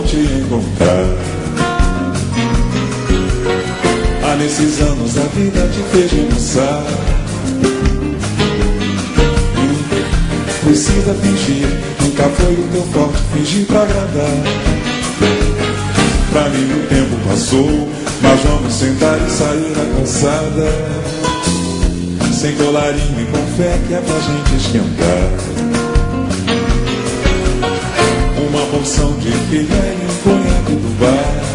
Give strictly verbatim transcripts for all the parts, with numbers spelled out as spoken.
bom te encontrar. Ah, nesses anos a vida te fez pensar. Precisa fingir, nunca foi o teu forte fingir pra agradar. Pra mim o tempo passou, mas vamos sentar e sair na calçada, sem colarinho e com fé que é pra gente esquentar. Uma porção de filé e um conhaque do bar.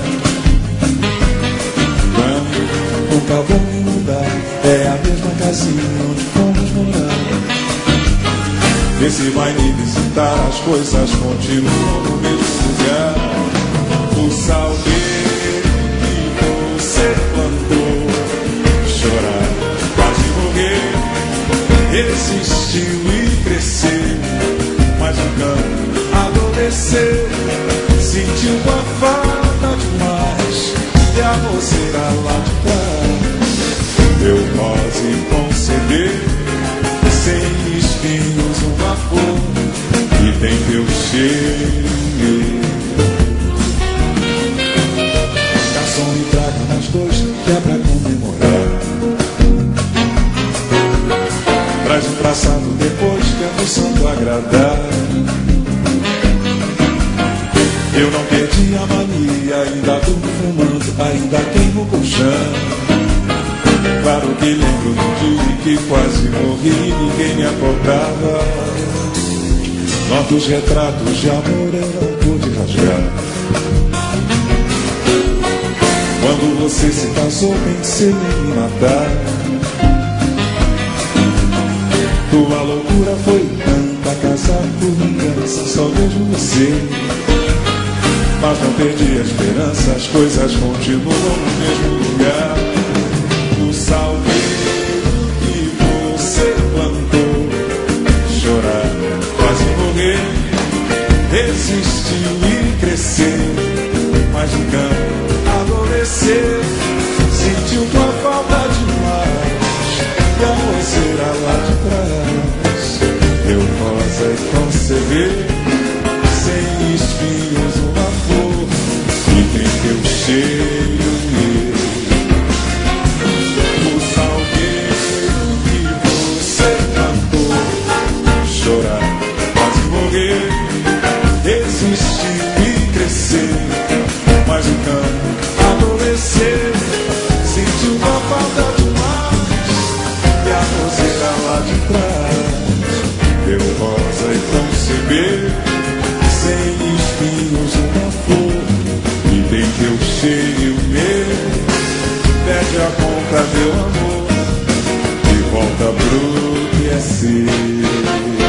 Não, nunca vou me mudar, é a mesma casinha onde fomos morar. Esse vai me visitar, as coisas continuam no mesmo lugar. O salgueiro que você plantou, chorar, quase morrer, resistiu e cresceu, mas o campo adormeceu, sentiu uma falta demais, e a moceira lá de trás. Eu quase conceder, sem espinhos, uma flor que tem teu cheiro. Garçom, me traga mais dois, que é pra comemorar. Traz um traçado depois, que é pro santo agradar. Eu não perdi a mania, ainda durmo fumando, ainda queimo o colchão. Claro que lembro do dia que quase morri e ninguém me acordava. Nossos retratos de amor eu não pude rasgar. Quando você se casou, pensei em me matar. Tua loucura foi tanta, casar por vingança, só vejo você. Mas não perdi a esperança, as coisas continuam no mesmo lugar. O salgueiro que você plantou, chorar, quase morrer, resistiu e cresceu, mas o campo adormeceu, sentiu tua falta demais, e a moceira lá de trás. Eu rosa e conceber, sem espinhos, uma flor que tem teu cheiro. Resistiu e cresceu, mas o campo adormeceu, sentiu uma falta demais, e a roseira lá de trás. Deu rosa e conceber, sem espinhos, uma flor e tem teu cheiro meu. Pede a conta, meu amor, e volta pro que é seu.